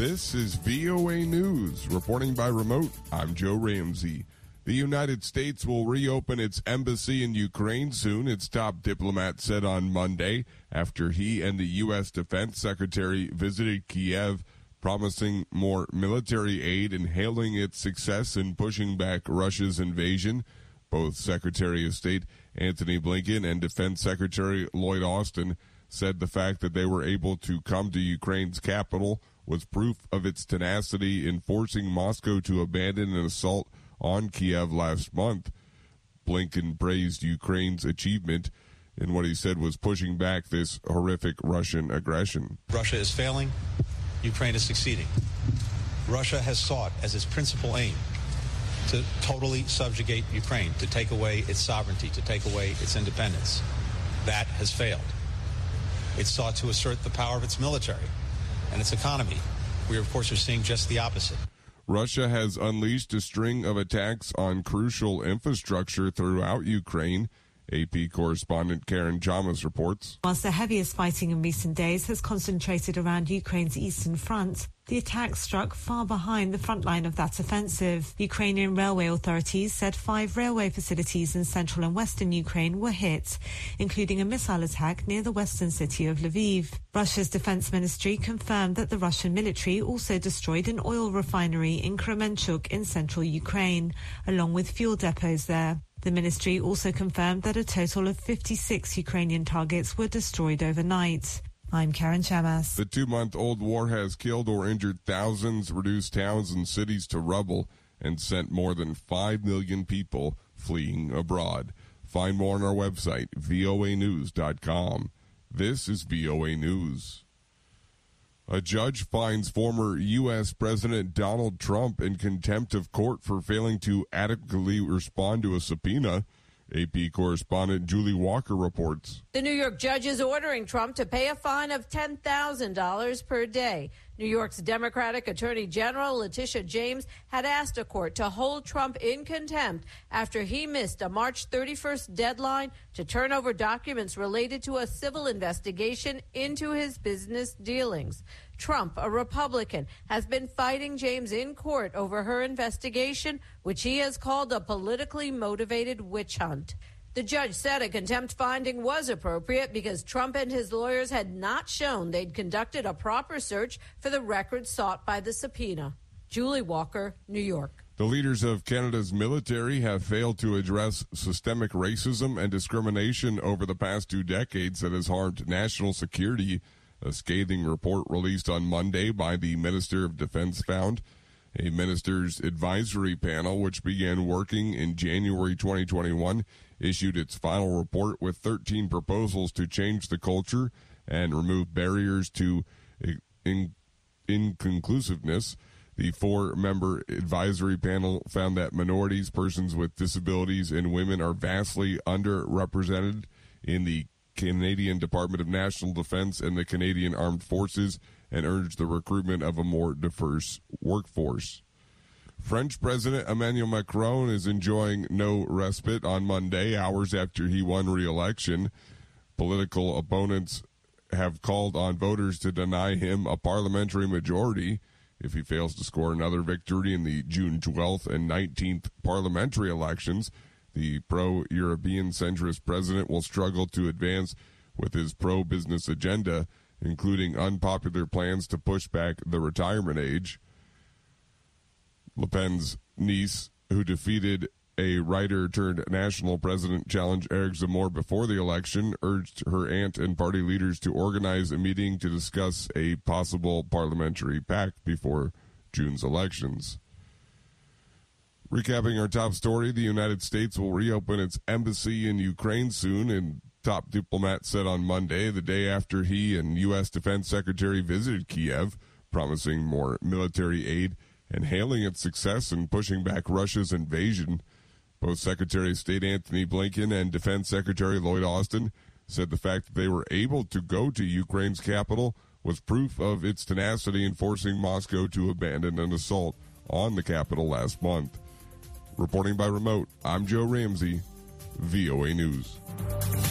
This is VOA News. Reporting by remote, I'm Joe Ramsey. The United States will reopen its embassy in Ukraine soon, its top diplomat said on Monday, after he and the U.S. Defense Secretary visited Kiev, promising more military aid and hailing its success in pushing back Russia's invasion. Both Secretary of State Antony Blinken and Defense Secretary Lloyd Austin said the fact that they were able to come to Ukraine's capital was proof of its tenacity in forcing Moscow to abandon an assault on Kiev last month. Blinken praised Ukraine's achievement in what he said was pushing back this horrific Russian aggression. Russia is failing. Ukraine is succeeding. Russia has sought as its principal aim to totally subjugate Ukraine, to take away its sovereignty, to take away its independence. That has failed. It sought to assert the power of its military and its economy. We, of course, are seeing just the opposite. Russia has unleashed a string of attacks on crucial infrastructure throughout Ukraine. AP correspondent Karen Chalmers reports. Whilst the heaviest fighting in recent days has concentrated around Ukraine's eastern front, the attack struck far behind the front line of that offensive. Ukrainian railway authorities said 5 railway facilities in central and western Ukraine were hit, including a missile attack near the western city of Lviv. Russia's defense ministry confirmed that the Russian military also destroyed an oil refinery in Kremenchuk in central Ukraine, along with fuel depots there. The ministry also confirmed that a total of 56 Ukrainian targets were destroyed overnight. I'm Karen Chamas. The 2-month-old war has killed or injured thousands, reduced towns and cities to rubble, and sent more than 5 million people fleeing abroad. Find more on our website, voanews.com. This is VOA News. A judge finds former U.S. President Donald Trump in contempt of court for failing to adequately respond to a subpoena. AP correspondent Julie Walker reports. The New York judge is ordering Trump to pay a fine of $10,000 per day. New York's Democratic Attorney General Letitia James had asked a court to hold Trump in contempt after he missed a March 31st deadline to turn over documents related to a civil investigation into his business dealings. Trump, a Republican, has been fighting James in court over her investigation, which he has called a politically motivated witch hunt. The judge said a contempt finding was appropriate because Trump and his lawyers had not shown they'd conducted a proper search for the records sought by the subpoena. Julie Walker, New York. The leaders of Canada's military have failed to address systemic racism and discrimination over the past 2 decades that has harmed national security. A scathing report released on Monday by the Minister of Defense found. A minister's advisory panel, which began working in January 2021, issued its final report with 13 proposals to change the culture and remove barriers to inconclusiveness. The 4-member advisory panel found that minorities, persons with disabilities, and women are vastly underrepresented in the Canadian Department of National Defense and the Canadian Armed Forces, and urged the recruitment of a more diverse workforce. French President Emmanuel Macron is enjoying no respite on Monday, hours after he won re-election. Political opponents have called on voters to deny him a parliamentary majority if he fails to score another victory in the June 12th and 19th parliamentary elections. The pro-European centrist president will struggle to advance with his pro-business agenda, including unpopular plans to push back the retirement age. Le Pen's niece, who defeated a writer-turned-national president challenge Eric Zemmour before the election, urged her aunt and party leaders to organize a meeting to discuss a possible parliamentary pact before June's elections. Recapping our top story, the United States will reopen its embassy in Ukraine soon, and top diplomat said on Monday, the day after he and U.S. Defense Secretary visited Kiev, promising more military aid and hailing its success in pushing back Russia's invasion. Both Secretary of State Antony Blinken and Defense Secretary Lloyd Austin said the fact that they were able to go to Ukraine's capital was proof of its tenacity in forcing Moscow to abandon an assault on the capital last month. Reporting by remote, I'm Joe Ramsey, VOA News.